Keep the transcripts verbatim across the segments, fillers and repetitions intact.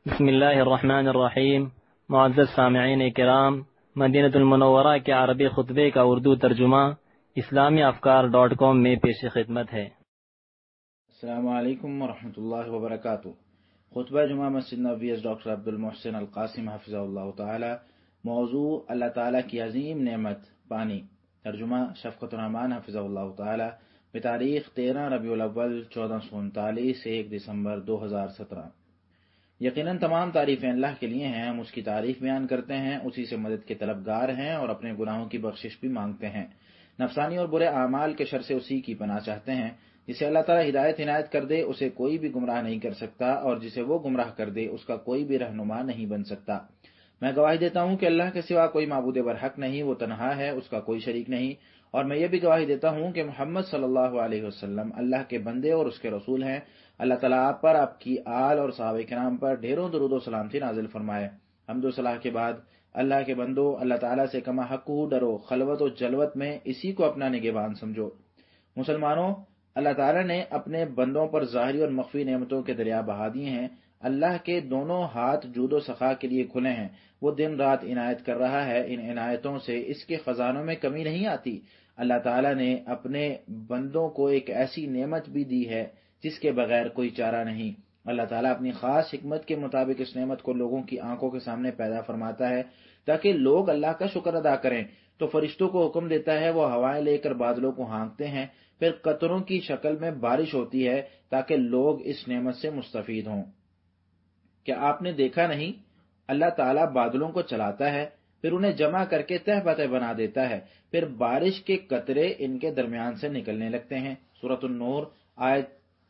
بسم اللہ الرحمن الرحیم۔ معزز سامعین کرام، مدینہ المنورہ کے عربی خطبے کا اردو ترجمہ اسلامی افکار ڈاٹ کام میں پیش خدمت ہے۔ السلام علیکم ورحمۃ اللہ وبرکاتہ۔ خطبہ جمعہ مسجد نبوی ڈاکٹر عبد المحسن القاسم حفظہ اللہ تعالی۔ موضوع اللہ تعالیٰ کی عظیم نعمت پانی۔ ترجمہ شفقت الرحمان حفظہ اللہ تعالی۔ بتاریخ تیرہ ربیع الاول چودہ سو انتالیس ایک دسمبر دو ہزار سترہ۔ یقیناً تمام تعریفیں اللہ کے لیے ہیں، ہم اس کی تعریف بیان کرتے ہیں، اسی سے مدد کے طلبگار ہیں اور اپنے گناہوں کی بخشش بھی مانگتے ہیں۔ نفسانی اور برے اعمال کے شر سے اسی کی پناہ چاہتے ہیں۔ جسے اللہ تعالیٰ ہدایت عنایت کر دے اسے کوئی بھی گمراہ نہیں کر سکتا، اور جسے وہ گمراہ کر دے اس کا کوئی بھی رہنما نہیں بن سکتا۔ میں گواہی دیتا ہوں کہ اللہ کے سوا کوئی معبود برحق نہیں، وہ تنہا ہے، اس کا کوئی شریک نہیں، اور میں یہ بھی گواہی دیتا ہوں کہ محمد صلی اللہ علیہ وسلم اللہ کے بندے اور اس کے رسول ہیں۔ اللہ تعالیٰ آپ پر، آپ کی آل اور صحابہ کرام پر ڈھیروں درود و سلامتی نازل فرمائے۔ حمد و صلاح کے بعد اللہ کے بندو، اللہ تعالیٰ سے کما حق ڈرو، خلوت و جلوت میں اسی کو اپنا نگہبان سمجھو۔ مسلمانوں، اللہ تعالیٰ نے اپنے بندوں پر ظاہری اور مخفی نعمتوں کے دریا بہا دیے ہیں۔ اللہ کے دونوں ہاتھ جود و سخا کے لیے کھلے ہیں، وہ دن رات عنایت کر رہا ہے، ان عنایتوں سے اس کے خزانوں میں کمی نہیں آتی۔ اللہ تعالیٰ نے اپنے بندوں کو ایک ایسی نعمت بھی دی ہے جس کے بغیر کوئی چارہ نہیں۔ اللہ تعالیٰ اپنی خاص حکمت کے مطابق اس نعمت کو لوگوں کی آنکھوں کے سامنے پیدا فرماتا ہے تاکہ لوگ اللہ کا شکر ادا کریں۔ تو فرشتوں کو حکم دیتا ہے، وہ ہوائیں لے کر بادلوں کو ہانکتے ہیں، پھر قطروں کی شکل میں بارش ہوتی ہے تاکہ لوگ اس نعمت سے مستفید ہوں۔ کیا آپ نے دیکھا نہیں؟ اللہ تعالیٰ بادلوں کو چلاتا ہے، پھر انہیں جمع کر کے تہ بتہ بنا دیتا ہے، پھر بارش کے قطرے ان کے درمیان سے نکلنے لگتے ہیں۔ سورۃ النور آیت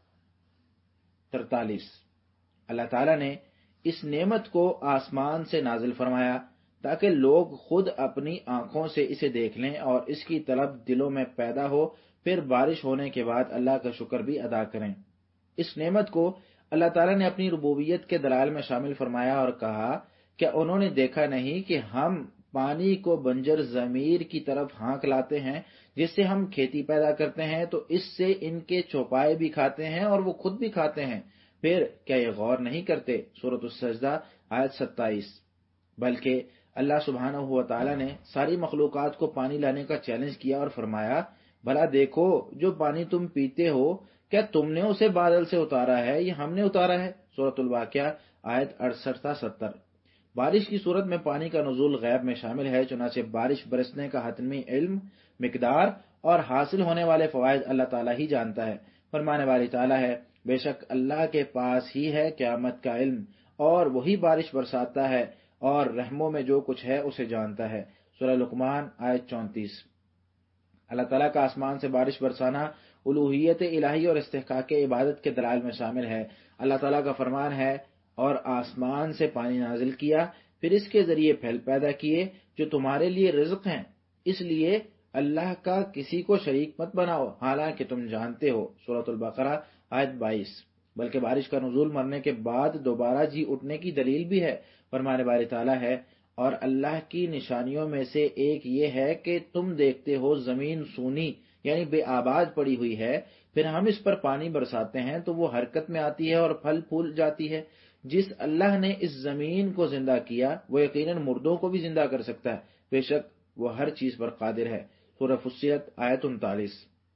ترتالیس۔ اللہ تعالیٰ نے اس نعمت کو آسمان سے نازل فرمایا تاکہ لوگ خود اپنی آنکھوں سے اسے دیکھ لیں اور اس کی طلب دلوں میں پیدا ہو، پھر بارش ہونے کے بعد اللہ کا شکر بھی ادا کریں۔ اس نعمت کو اللہ تعالیٰ نے اپنی ربوبیت کے دلائل میں شامل فرمایا اور کہا کہ انہوں نے دیکھا نہیں کہ ہم پانی کو بنجر ضمیر کی طرف ہانک لاتے ہیں جس سے ہم کھیتی پیدا کرتے ہیں، تو اس سے ان کے چوپائے بھی کھاتے ہیں اور وہ خود بھی کھاتے ہیں، پھر کیا یہ غور نہیں کرتے؟ سورۃ السجدہ آیت ستائیس۔ بلکہ اللہ سبحانہ و تعالیٰ نے ساری مخلوقات کو پانی لانے کا چیلنج کیا اور فرمایا، بھلا دیکھو جو پانی تم پیتے ہو کیا تم نے اسے بادل سے اتارا ہے یا ہم نے اتارا ہے؟ سورۃ الواقعہ آیت اڑسٹھ تا ستر۔ بارش کی صورت میں پانی کا نزول غیب میں شامل ہے، چنانچہ بارش برسنے کا حتمی علم، مقدار اور حاصل ہونے والے فوائد اللہ تعالیٰ ہی جانتا ہے۔ فرمانے والی تعالیٰ ہے، بے شک اللہ کے پاس ہی ہے قیامت کا علم، اور وہی بارش برساتا ہے اور رحموں میں جو کچھ ہے اسے جانتا ہے۔ سورہ لقمان آیت چونتیس۔ اللہ تعالیٰ کا آسمان سے بارش برسانا الوہیت الہی اور استحقاق عبادت کے دلائل میں شامل ہے۔ اللہ تعالیٰ کا فرمان ہے، اور آسمان سے پانی نازل کیا، پھر اس کے ذریعے پھل پیدا کیے جو تمہارے لیے رزق ہیں، اس لیے اللہ کا کسی کو شریک مت بناؤ حالانکہ تم جانتے ہو۔ سورۃ البقرہ آیت بائیس۔ بلکہ بارش کا نزول مرنے کے بعد دوبارہ جی اٹھنے کی دلیل بھی ہے۔ فرمانے والی تعالیٰ ہے، اور اللہ کی نشانیوں میں سے ایک یہ ہے کہ تم دیکھتے ہو زمین سونی یعنی بے آباد پڑی ہوئی ہے، پھر ہم اس پر پانی برساتے ہیں تو وہ حرکت میں آتی ہے اور پھل پھول جاتی ہے۔ جس اللہ نے اس زمین کو زندہ کیا وہ یقیناً مردوں کو بھی زندہ کر سکتا ہے، بے شک وہ ہر چیز پر قادر ہے۔ سورہ فصلت آیت انتالیس۔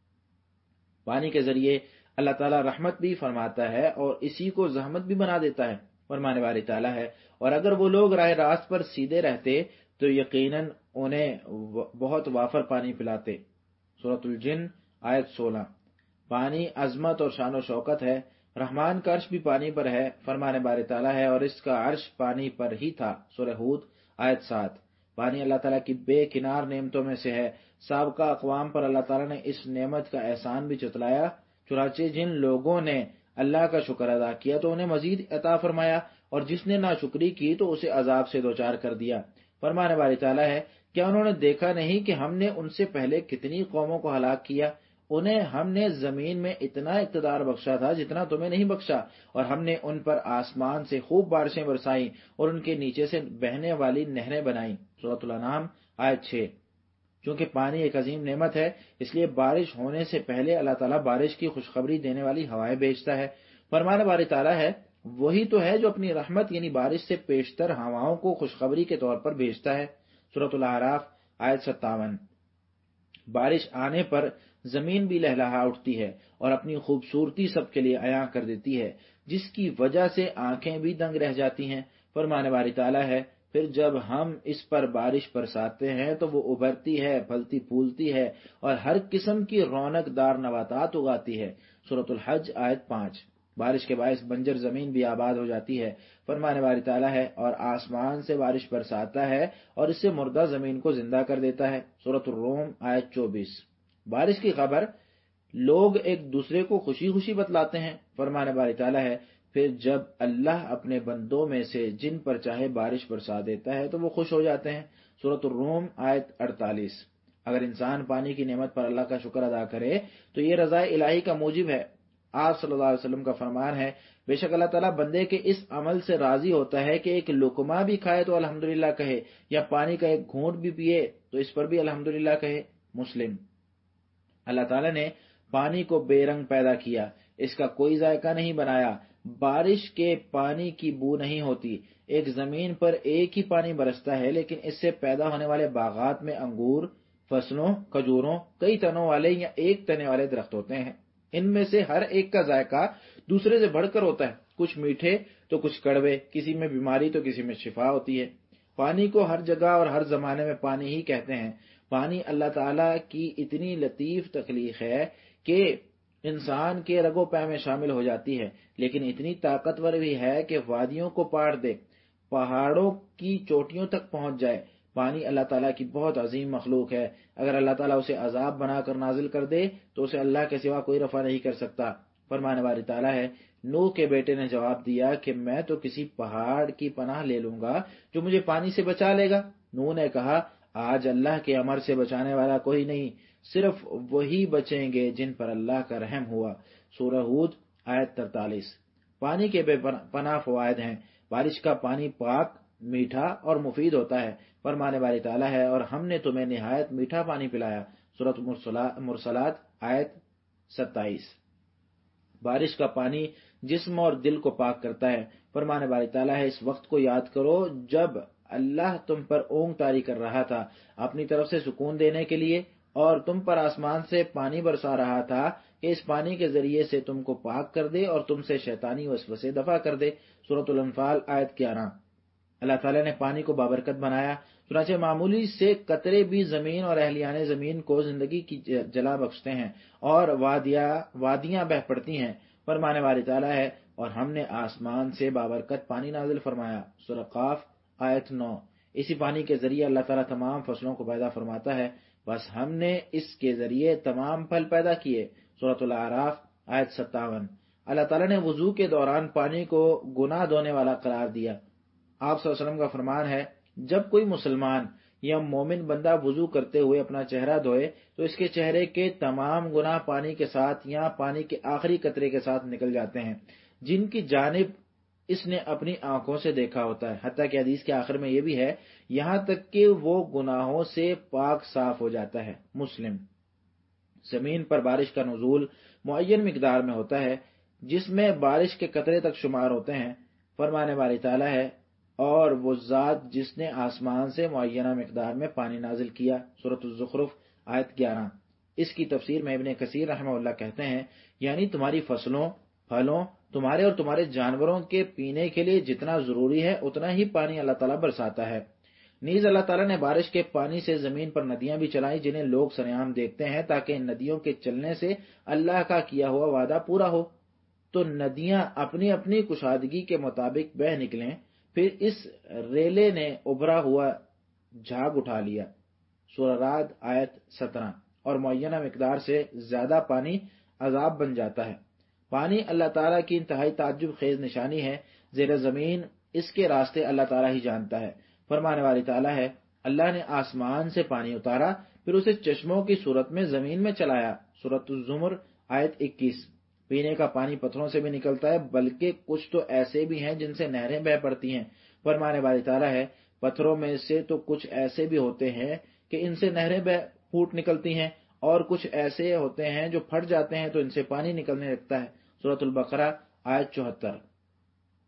پانی کے ذریعے اللہ تعالیٰ رحمت بھی فرماتا ہے اور اسی کو زحمت بھی بنا دیتا ہے۔ فرمانے والی تعالیٰ ہے، اور اگر وہ لوگ راہ راست پر سیدھے رہتے تو یقیناً انہیں بہت وافر پانی پلاتے۔ سورۃ الجن آیت سولہ۔ پانی عظمت اور شان و شوکت ہے، رحمان کا عرش بھی پانی پر ہے۔ فرمانے بارے تعالیٰ ہے، اور اس کا عرش پانی پر ہی تھا۔ سورہ ہود آیت سات۔ پانی اللہ تعالیٰ کی بے کنار نعمتوں میں سے ہے۔ سابقہ اقوام پر اللہ تعالیٰ نے اس نعمت کا احسان بھی جتلایا، چنانچہ جن لوگوں نے اللہ کا شکر ادا کیا تو انہیں مزید عطا فرمایا، اور جس نے ناشکری کی تو اسے عذاب سے دوچار کر دیا۔ فرمانے والی تعالیٰ ہے، کیا انہوں نے دیکھا نہیں کہ ہم نے ان سے پہلے کتنی قوموں کو ہلاک کیا؟ انہیں ہم نے زمین میں اتنا اقتدار بخشا تھا جتنا تمہیں نہیں بخشا، اور ہم نے ان پر آسمان سے خوب بارشیں برسائیں اور ان کے نیچے سے بہنے والی نہریں بنائیں۔ سورۃ الانعام آیت چھ۔ چونکہ پانی ایک عظیم نعمت ہے، اس لیے بارش ہونے سے پہلے اللہ تعالیٰ بارش کی خوشخبری دینے والی ہوائیں بھیجتا ہے۔ فرمانے والی تعالیٰ ہے، وہی تو ہے جو اپنی رحمت یعنی بارش سے پیشتر ہواؤں کو خوشخبری کے طور پر بھیجتا ہے۔ سورۃ الاعراف آیت ستاون۔ بارش آنے پر زمین بھی لہلہا اٹھتی ہے اور اپنی خوبصورتی سب کے لیے عیاں کر دیتی ہے، جس کی وجہ سے آنکھیں بھی دنگ رہ جاتی ہیں۔ فرمانے والی تعالیٰ ہے، پھر جب ہم اس پر بارش برساتے ہیں تو وہ ابھرتی ہے، پھلتی پھولتی ہے اور ہر قسم کی رونق دار نباتات اگاتی ہے۔ سورۃ الحج آیت پانچ۔ بارش کے باعث بنجر زمین بھی آباد ہو جاتی ہے۔ فرمانے والی تعالیٰ ہے، اور آسمان سے بارش برساتا ہے اور اس سے مردہ زمین کو زندہ کر دیتا ہے۔ سورۃ الروم آیت چوبیس۔ بارش کی خبر لوگ ایک دوسرے کو خوشی خوشی بتلاتے ہیں۔ فرمانے والی تعالیٰ ہے، پھر جب اللہ اپنے بندوں میں سے جن پر چاہے بارش برسا دیتا ہے تو وہ خوش ہو جاتے ہیں۔ سورۃ الروم آیت اڑتالیس۔ اگر انسان پانی کی نعمت پر اللہ کا شکر ادا کرے تو یہ رضا الہی کا موجب ہے۔ آپ صلی اللہ علیہ وسلم کا فرمان ہے، بے شک اللہ تعالیٰ بندے کے اس عمل سے راضی ہوتا ہے کہ ایک لقمہ بھی کھائے تو الحمدللہ کہے، یا پانی کا ایک گھونٹ بھی پیے تو اس پر بھی الحمدللہ کہے۔ مسلم۔ اللہ تعالیٰ نے پانی کو بے رنگ پیدا کیا، اس کا کوئی ذائقہ نہیں بنایا، بارش کے پانی کی بو نہیں ہوتی۔ ایک زمین پر ایک ہی پانی برستا ہے، لیکن اس سے پیدا ہونے والے باغات میں انگور، فصلوں، کھجوروں، کئی تنوں والے یا ایک تنے والے درخت ہوتے ہیں۔ ان میں سے ہر ایک کا ذائقہ دوسرے سے بڑھ کر ہوتا ہے، کچھ میٹھے تو کچھ کڑوے، کسی میں بیماری تو کسی میں شفا ہوتی ہے۔ پانی کو ہر جگہ اور ہر زمانے میں پانی ہی کہتے ہیں۔ پانی اللہ تعالیٰ کی اتنی لطیف تخلیق ہے کہ انسان کے رگ و پے میں شامل ہو جاتی ہے، لیکن اتنی طاقتور بھی ہے کہ وادیوں کو پاڑ دے، پہاڑوں کی چوٹیوں تک پہنچ جائے۔ پانی اللہ تعالیٰ کی بہت عظیم مخلوق ہے۔ اگر اللہ تعالیٰ اسے عذاب بنا کر نازل کر دے تو اسے اللہ کے سوا کوئی رفع نہیں کر سکتا۔ فرمانے والی تعالیٰ ہے، نوح کے بیٹے نے جواب دیا کہ میں تو کسی پہاڑ کی پناہ لے لوں گا جو مجھے پانی سے بچا لے گا۔ نوح نے کہا، آج اللہ کے امر سے بچانے والا کوئی نہیں، صرف وہی بچیں گے جن پر اللہ کا رحم ہوا۔ سورہ ہود آیت تینتالیس۔ پانی کے بے پناہ فوائد ہیں۔ بارش کا پانی پاک، میٹھا اور مفید ہوتا ہے۔ فرمانے والی تعالیٰ ہے، اور ہم نے تمہیں نہایت میٹھا پانی پلایا۔ سورۃ مرسلات آیت ستائیس۔ بارش کا پانی جسم اور دل کو پاک کرتا ہے۔ فرمانے والی تعالیٰ ہے، اس وقت کو یاد کرو جب اللہ تم پر اونگ طاری کر رہا تھا اپنی طرف سے سکون دینے کے لیے، اور تم پر آسمان سے پانی برسا رہا تھا کہ اس پانی کے ذریعے سے تم کو پاک کر دے اور تم سے شیطانی وسوسے دفع کر دے۔ سورۃ الانفال آیت گیارہ۔ اللہ تعالیٰ نے پانی کو بابرکت بنایا، چنانچہ معمولی سے قطرے بھی زمین اور اہلیان زمین کو زندگی کی جلا بخشتے ہیں اور وادیاں وادیاں بہ پڑتی ہیں۔ فرمانے والی تعالیٰ ہے، اور ہم نے آسمان سے بابرکت پانی نازل فرمایا۔ سورہ قاف آیت نو۔ اسی پانی کے ذریعے اللہ تعالیٰ تمام فصلوں کو پیدا فرماتا ہے، بس ہم نے اس کے ذریعے تمام پھل پیدا کیے۔ سورۃ الاعراف آیت ستاون۔ اللہ تعالیٰ نے وضو کے دوران پانی کو گناہ دھونے والا قرار دیا۔ آپ صلی اللہ علیہ وسلم کا فرمان ہے، جب کوئی مسلمان یا مومن بندہ وضو کرتے ہوئے اپنا چہرہ دھوئے تو اس کے چہرے کے تمام گناہ پانی کے ساتھ یا پانی کے آخری قطرے کے ساتھ نکل جاتے ہیں جن کی جانب اس نے اپنی آنکھوں سے دیکھا ہوتا ہے۔ حتیٰ کہ حدیث کے آخر میں یہ بھی ہے، یہاں تک کہ وہ گناہوں سے پاک صاف ہو جاتا ہے۔ مسلم۔ زمین پر بارش کا نزول معین مقدار میں ہوتا ہے جس میں بارش کے قطرے تک شمار ہوتے ہیں۔ فرمانے والی تعالیٰ ہے، اور وہ ذات جس نے آسمان سے معینہ مقدار میں پانی نازل کیا۔ سورۃ الزخرف آیت گیارہ۔ اس کی تفسیر میں ابن کثیر رحمہ اللہ کہتے ہیں، یعنی تمہاری فصلوں، پھلوں، تمہارے اور تمہارے جانوروں کے پینے کے لیے جتنا ضروری ہے اتنا ہی پانی اللہ تعالیٰ برساتا ہے۔ نیز اللہ تعالیٰ نے بارش کے پانی سے زمین پر ندیاں بھی چلائیں جنہیں لوگ سرعام دیکھتے ہیں، تاکہ ان ندیوں کے چلنے سے اللہ کا کیا ہوا وعدہ پورا ہو۔ تو ندیاں اپنی اپنی کشادگی کے مطابق بہہ نکلیں، پھر اس ریلے نے ابھرا ہوا جھاگ اٹھا لیا۔ سورہ رعد آیت سترہ۔ اور معینہ مقدار سے زیادہ پانی عذاب بن جاتا ہے۔ پانی اللہ تعالیٰ کی انتہائی تعجب خیز نشانی ہے، زیر زمین اس کے راستے اللہ تعالیٰ ہی جانتا ہے۔ فرمانے والی تعالیٰ ہے، اللہ نے آسمان سے پانی اتارا، پھر اسے چشموں کی صورت میں زمین میں چلایا۔ سورۃ الزمر آیت اکیس۔ پینے کا پانی پتھروں سے بھی نکلتا ہے، بلکہ کچھ تو ایسے بھی ہیں جن سے نہریں بہہ پڑتی ہیں۔ فرمانے والی تعالیٰ ہے، پتھروں میں سے تو کچھ ایسے بھی ہوتے ہیں کہ ان سے نہریں بہہ پھوٹ نکلتی ہیں، اور کچھ ایسے ہوتے ہیں جو پھٹ جاتے ہیں تو ان سے پانی نکلنے لگتا ہے۔ سورۃ البقرہ آیت چوہتر۔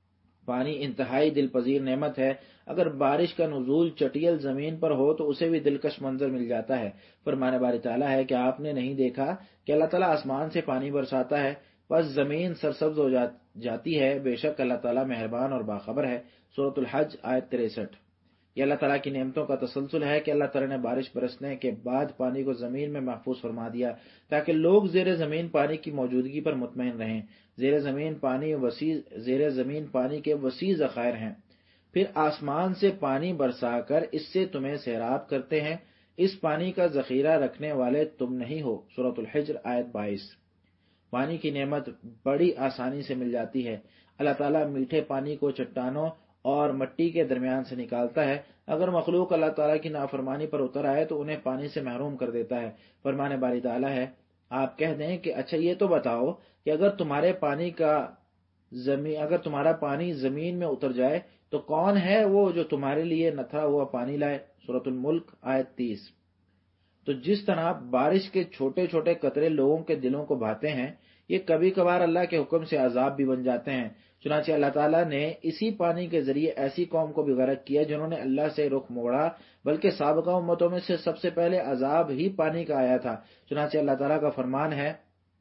پانی انتہائی دل پذیر نعمت ہے۔ اگر بارش کا نزول چٹیل زمین پر ہو تو اسے بھی دلکش منظر مل جاتا ہے۔ فرمان باری تعالیٰ ہے کہ آپ نے نہیں دیکھا کہ اللہ تعالیٰ آسمان سے پانی برساتا ہے، بس زمین سرسبز ہو جاتی ہے۔ بے شک اللہ تعالیٰ مہربان اور باخبر ہے۔ سورۃ الحج آیت تریسٹھ۔ یہ اللہ تعالیٰ کی نعمتوں کا تسلسل ہے کہ اللہ تعالیٰ نے بارش برسنے کے بعد پانی کو زمین میں محفوظ فرما دیا تاکہ لوگ زیر زمین پانی کی موجودگی پر مطمئن رہیں۔ زیر زمین پانی وسیع زیر زمین پانی کے وسیع ذخائر ہیں، پھر آسمان سے پانی برسا کر اس سے تمہیں سیراب کرتے ہیں، اس پانی کا ذخیرہ رکھنے والے تم نہیں ہو۔ سورۃ الحجر آیت بائیس۔ پانی کی نعمت بڑی آسانی سے مل جاتی ہے۔ اللہ تعالیٰ میٹھے پانی کو چٹانوں اور مٹی کے درمیان سے نکالتا ہے۔ اگر مخلوق اللہ تعالیٰ کی نافرمانی پر اتر آئے تو انہیں پانی سے محروم کر دیتا ہے۔ فرمان باری تعالیٰ ہے، آپ کہہ دیں کہ اچھا یہ تو بتاؤ کہ اگر تمہارے پانی کا زمین اگر تمہارا پانی زمین میں اتر جائے تو کون ہے وہ جو تمہارے لیے نتھا ہوا پانی لائے؟ سورۃ الملک آیت تیس۔ تو جس طرح بارش کے چھوٹے چھوٹے قطرے لوگوں کے دلوں کو بھاتے ہیں، یہ کبھی کبھار اللہ کے حکم سے عذاب بھی بن جاتے ہیں۔ چنانچہ اللہ تعالیٰ نے اسی پانی کے ذریعے ایسی قوم کو بھی غرق کیا جنہوں نے اللہ سے رخ موڑا، بلکہ سابقہ امتوں میں سے سب سے پہلے عذاب ہی پانی کا آیا تھا۔ چنانچہ اللہ تعالیٰ کا فرمان ہے،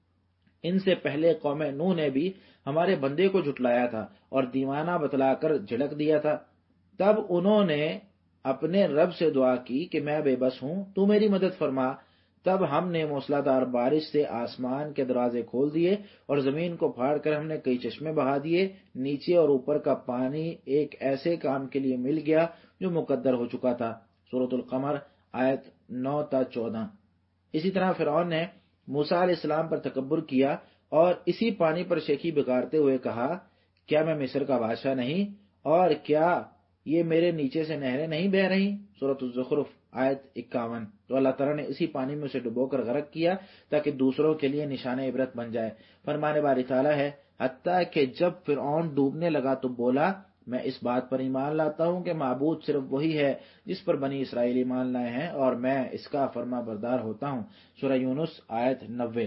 ان سے پہلے قوم نوح نے بھی ہمارے بندے کو جھٹلایا تھا اور دیوانہ بتلا کر جھڑک دیا تھا، تب انہوں نے اپنے رب سے دعا کی کہ میں بے بس ہوں، تو میری مدد فرما۔ تب ہم نے موسلادھار بارش سے آسمان کے دروازے کھول دیے اور زمین کو پھاڑ کر ہم نے کئی چشمے بہا دیے۔ نیچے اور اوپر کا پانی ایک ایسے کام کے لیے مل گیا جو مقدر ہو چکا تھا۔ سورۃ القمر آیت نو تا چودہ۔ اسی طرح فرعون نے موسیٰ علیہ السلام پر تکبر کیا اور اسی پانی پر شیخی بگاڑتے ہوئے کہا، کیا میں مصر کا بادشاہ نہیں اور کیا یہ میرے نیچے سے نہریں نہیں بہ رہی؟ سورۃ الزخرف آیت اکاون۔ تو اللہ تعالیٰ نے اسی پانی میں اسے ڈبو کر غرق کیا تاکہ دوسروں کے لیے نشان عبرت بن جائے۔ فرمان باری تعالیٰ ہے، حتیٰ کہ جب فرعون ڈوبنے لگا تو بولا، میں اس بات پر ایمان لاتا ہوں کہ معبود صرف وہی ہے جس پر بنی اسرائیل ایمان لائے ہیں اور میں اس کا فرما بردار ہوتا ہوں۔ سورہ یونس آیت نوے۔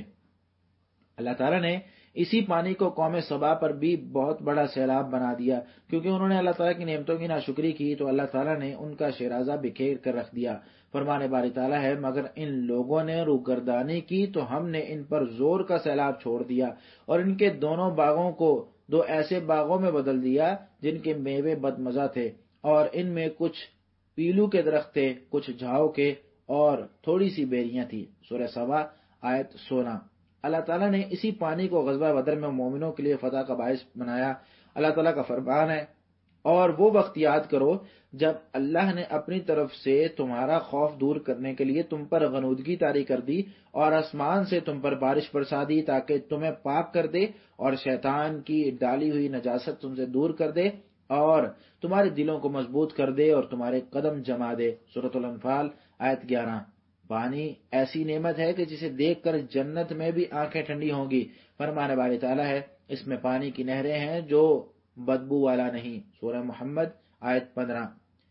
اللہ تعالیٰ نے اسی پانی کو قوم سبا پر بھی بہت بڑا سیلاب بنا دیا، کیونکہ انہوں نے اللہ تعالیٰ کی نعمتوں کی ناشکری کی تو اللہ تعالیٰ نے ان کا شیرازہ بکھیر کر رکھ دیا۔ فرمان باری تعالیٰ ہے، مگر ان لوگوں نے روگردانی کی تو ہم نے ان پر زور کا سیلاب چھوڑ دیا اور ان کے دونوں باغوں کو دو ایسے باغوں میں بدل دیا جن کے میوے بد مزہ تھے، اور ان میں کچھ پیلو کے درخت تھے، کچھ جھاؤ کے اور تھوڑی سی بیریاں تھیں۔ سورہ سبا آیت سولہ۔ اللہ تعالیٰ نے اسی پانی کو غزوہ بدر میں مومنوں کے لیے فتح کا باعث بنایا۔ اللہ تعالیٰ کا فرمان ہے، اور وہ وقت یاد کرو جب اللہ نے اپنی طرف سے تمہارا خوف دور کرنے کے لیے تم پر غنودگی طاری کر دی اور آسمان سے تم پر بارش برسا دی تاکہ تمہیں پاک کر دے اور شیطان کی ڈالی ہوئی نجاست تم سے دور کر دے اور تمہارے دلوں کو مضبوط کر دے اور تمہارے قدم جما دے۔ سورۃ الانفال آیت گیارہ۔ پانی ایسی نعمت ہے کہ جسے دیکھ کر جنت میں بھی آنکھیں ٹھنڈی ہوں گی۔ فرمان باری تعالیٰ ہے، اس میں پانی کی نہریں ہیں جو بدبو والا نہیں۔ سورہ محمد آیت پندرہ۔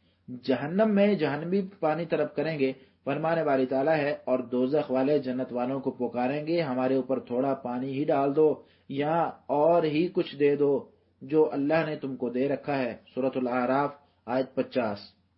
جہنم میں جہنمی پانی طلب کریں گے۔ فرمان باری تعالیٰ ہے، اور دوزخ والے جنت والوں کو پکاریں گے، ہمارے اوپر تھوڑا پانی ہی ڈال دو یا اور ہی کچھ دے دو جو اللہ نے تم کو دے رکھا ہے۔ سورۃ الاعراف آیت پچاس۔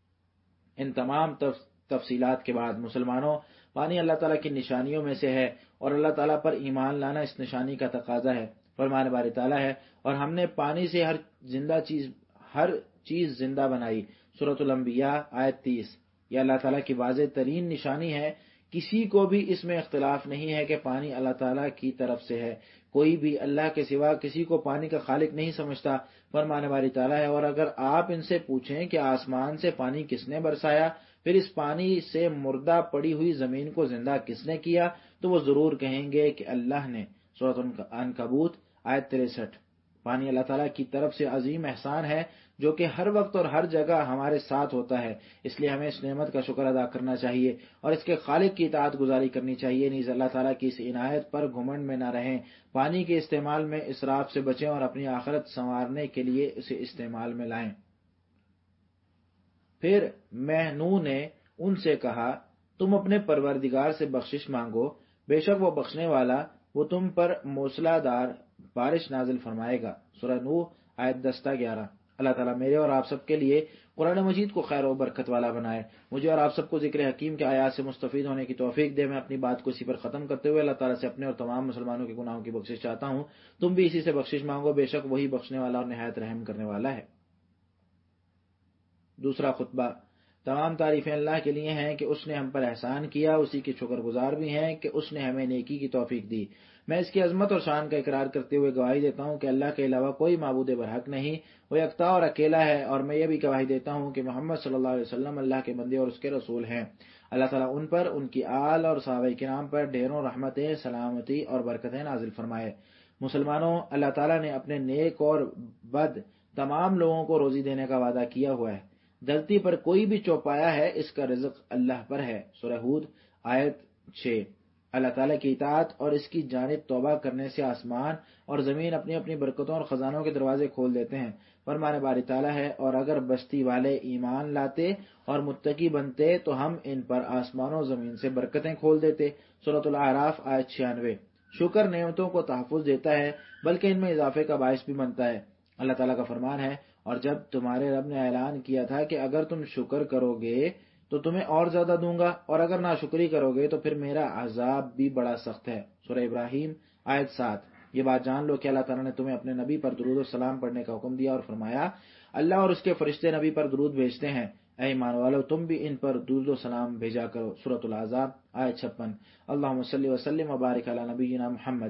ان تمام تفصیلات کے بعد مسلمانوں، پانی اللہ تعالیٰ کی نشانیوں میں سے ہے اور اللہ تعالیٰ پر ایمان لانا اس نشانی کا تقاضا ہے۔ فرمان باری تعالیٰ ہے، اور ہم نے پانی سے ہر زندہ چیز ہر چیز زندہ بنائی۔ سورۃ الانبیاء آیت تیس۔ یہ اللہ تعالیٰ کی واضح ترین نشانی ہے، کسی کو بھی اس میں اختلاف نہیں ہے کہ پانی اللہ تعالیٰ کی طرف سے ہے۔ کوئی بھی اللہ کے سوا کسی کو پانی کا خالق نہیں سمجھتا۔ فرمان باری تعالیٰ ہے، اور اگر آپ ان سے پوچھیں کہ آسمان سے پانی کس نے برسایا، پھر اس پانی سے مردہ پڑی ہوئی زمین کو زندہ کس نے کیا، تو وہ ضرور کہیں گے کہ اللہ نے۔ سورۃ عنکبوت آیت تریسٹھ۔ پانی اللہ تعالیٰ کی طرف سے عظیم احسان ہے جو کہ ہر وقت اور ہر جگہ ہمارے ساتھ ہوتا ہے، اس لیے ہمیں اس نعمت کا شکر ادا کرنا چاہیے اور اس کے خالق کی اطاعت گزاری کرنی چاہیے، نیز اللہ تعالیٰ کی اس عنایت پر گھمنڈ میں نہ رہیں۔ پانی کے استعمال میں اسراف سے بچیں اور اپنی آخرت سنوارنے کے لیے اسے استعمال میں لائیں۔ پھر نوح نے ان سے کہا، تم اپنے پروردگار سے بخشش مانگو، بے شک وہ بخشنے والا، وہ تم پر موسلادھار بارش نازل فرمائے گا۔ سورہ نوح آیت دستہ گیارہ۔ اللہ تعالیٰ میرے اور آپ سب کے لیے قرآن مجید کو خیر و برکت والا بنائے، مجھے اور آپ سب کو ذکر حکیم کے آیات سے مستفید ہونے کی توفیق دے۔ میں اپنی بات کو اسی پر ختم کرتے ہوئے اللہ تعالیٰ سے اپنے اور تمام مسلمانوں کے گناہوں کی بخشش چاہتا ہوں۔ تم بھی اسی سے بخشش مانگو، بے شک وہی بخشنے والا اور نہایت رحم کرنے والا ہے۔ دوسرا خطبہ۔ تمام تعریفیں اللہ کے لیے ہیں کہ اس نے ہم پر احسان کیا، اسی کے شکر گزار بھی ہیں کہ اس نے ہمیں نیکی کی توفیق دی۔ میں اس کی عظمت اور شان کا اقرار کرتے ہوئے گواہی دیتا ہوں کہ اللہ کے علاوہ کوئی معبود برحق نہیں، وہ یکتا اور اکیلا ہے، اور میں یہ بھی گواہی دیتا ہوں کہ محمد صلی اللہ علیہ وسلم اللہ کے بندے اور اس کے رسول ہیں۔ اللہ تعالیٰ ان پر، ان کی آل اور صحابہ کرام پر ڈھیروں رحمتیں، سلامتی اور برکتیں نازل فرمائے۔ مسلمانوں، اللہ تعالیٰ نے اپنے نیک اور بد تمام لوگوں کو روزی دینے کا وعدہ کیا ہوا ہے۔ دھرتی پر کوئی بھی چوپایا ہے، اس کا رزق اللہ پر ہے۔ سورہ ہود آیت چھ۔ اللہ تعالیٰ کی اطاعت اور اس کی جانب توبہ کرنے سے آسمان اور زمین اپنی اپنی برکتوں اور خزانوں کے دروازے کھول دیتے ہیں۔ فرمان باری تعالیٰ ہے، اور اگر بستی والے ایمان لاتے اور متقی بنتے تو ہم ان پر آسمان و زمین سے برکتیں کھول دیتے۔ سورۃ الاعراف آیت چھیانوے۔ شکر نعمتوں کو تحفظ دیتا ہے، بلکہ ان میں اضافے کا باعث بھی بنتا ہے۔ اللہ تعالیٰ کا فرمان ہے، اور جب تمہارے رب نے اعلان کیا تھا کہ اگر تم شکر کرو گے تو تمہیں اور زیادہ دوں گا، اور اگر ناشکری کرو گے تو پھر میرا عذاب بھی بڑا سخت ہے۔ سورہ ابراہیم آیت سات۔ یہ بات جان لو کہ اللہ تعالیٰ نے تمہیں اپنے نبی پر درود و سلام پڑھنے کا حکم دیا اور فرمایا، اللہ اور اس کے فرشتے نبی پر درود بھیجتے ہیں، اے ایمان والو تم بھی ان پر درود و سلام بھیجا کرو۔ سورۃ الاحزاب آیت چھپن۔ اللہم صلی وسلم وبارک علی نبینا محمد۔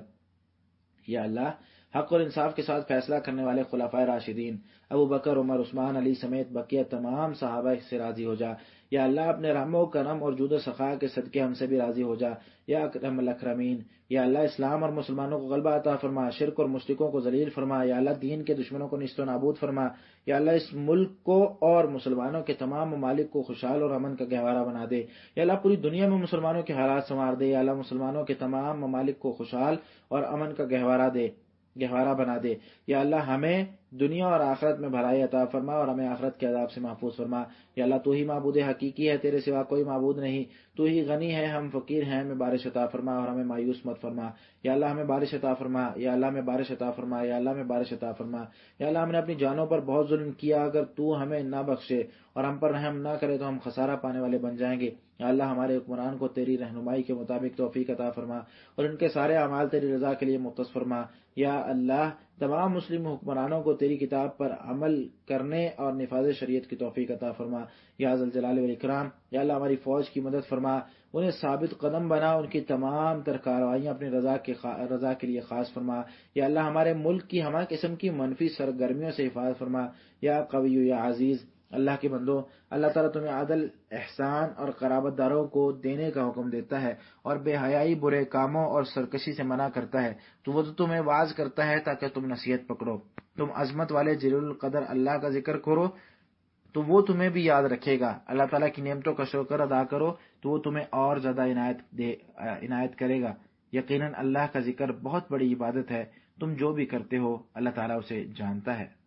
یا اللہ، حق اور انصاف کے ساتھ فیصلہ کرنے والے خلفائے راشدین ابو بکر، عمر، عثمان، علی سمیت بقیہ تمام صحابہ سے راضی ہو جا۔ یا اللہ، اپنے رحم و کرم اور جود و سخا کے صدقے ہم سے بھی راضی ہو جا، یا اکرم الاکرمین۔ یا اللہ، اسلام اور مسلمانوں کو غلبہ عطا فرما، شرک اور مشرکوں کو ذلیل فرما۔ یا اللہ، دین کے دشمنوں کو نیست و نابود فرما۔ یا اللہ، اس ملک کو اور مسلمانوں کے تمام ممالک کو خوشحال اور امن کا گہوارہ بنا دے۔ یا اللہ، پوری دنیا میں مسلمانوں کے حالات سنوار دے۔ یا اللہ، مسلمانوں کے تمام ممالک کو خوشحال اور امن کا گہوارہ دے گہوارہ بنا دے۔ یا اللہ، ہمیں دنیا اور آخرت میں بھلائی عطا فرما اور ہمیں آخرت کے عذاب سے محفوظ فرما۔ یا اللہ، تو ہی معبود حقیقی ہے، تیرے سوا کوئی معبود نہیں، تو ہی غنی ہے، ہم فقیر ہیں، ہمیں بارش عطا فرما اور ہمیں مایوس مت فرما۔ یا اللہ، ہمیں بارش عطا فرما۔ یا اللہ، ہمیں بارش عطا فرما۔ یا اللہ، ہمیں بارش عطا فرما۔ یا اللہ، ہم نے اپنی جانوں پر بہت ظلم کیا، اگر تو ہمیں نہ بخشے اور ہم پر رحم نہ کرے تو ہم خسارہ پانے والے بن جائیں گے۔ یا اللہ، ہمارے حکمران کو تیری رہنمائی کے مطابق توفیق عطا فرما اور ان کے سارے اعمال تیری رضا کے لیے مختص فرما۔ یا اللہ، تمام مسلم حکمرانوں کو تیری کتاب پر عمل کرنے اور نفاذ شریعت کی توفیق عطا فرما یا ذی الجلال والاکرام۔ یا اللہ، ہماری فوج کی مدد فرما، انہیں ثابت قدم بنا، ان کی تمام تر کارروائیاں اپنی رضا کے رضا کے لیے خاص فرما۔ یا اللہ، ہمارے ملک کی ہمہ قسم کی منفی سرگرمیوں سے حفاظت فرما یا قوی یا عزیز۔ اللہ کے بندو، اللہ تعالیٰ تمہیں عدل، احسان اور قرابت داروں کو دینے کا حکم دیتا ہے اور بے حیائی، برے کاموں اور سرکشی سے منع کرتا ہے، تو وہ تو تمہیں واعظ کرتا ہے تاکہ تم نصیحت پکڑو۔ تم عظمت والے جلیل القدر اللہ کا ذکر کرو تو وہ تمہیں بھی یاد رکھے گا۔ اللہ تعالیٰ کی نعمتوں کا شکر ادا کرو تو وہ تمہیں اور زیادہ عنایت دے عنایت کرے گا۔ یقیناً اللہ کا ذکر بہت بڑی عبادت ہے، تم جو بھی کرتے ہو اللہ تعالیٰ اسے جانتا ہے۔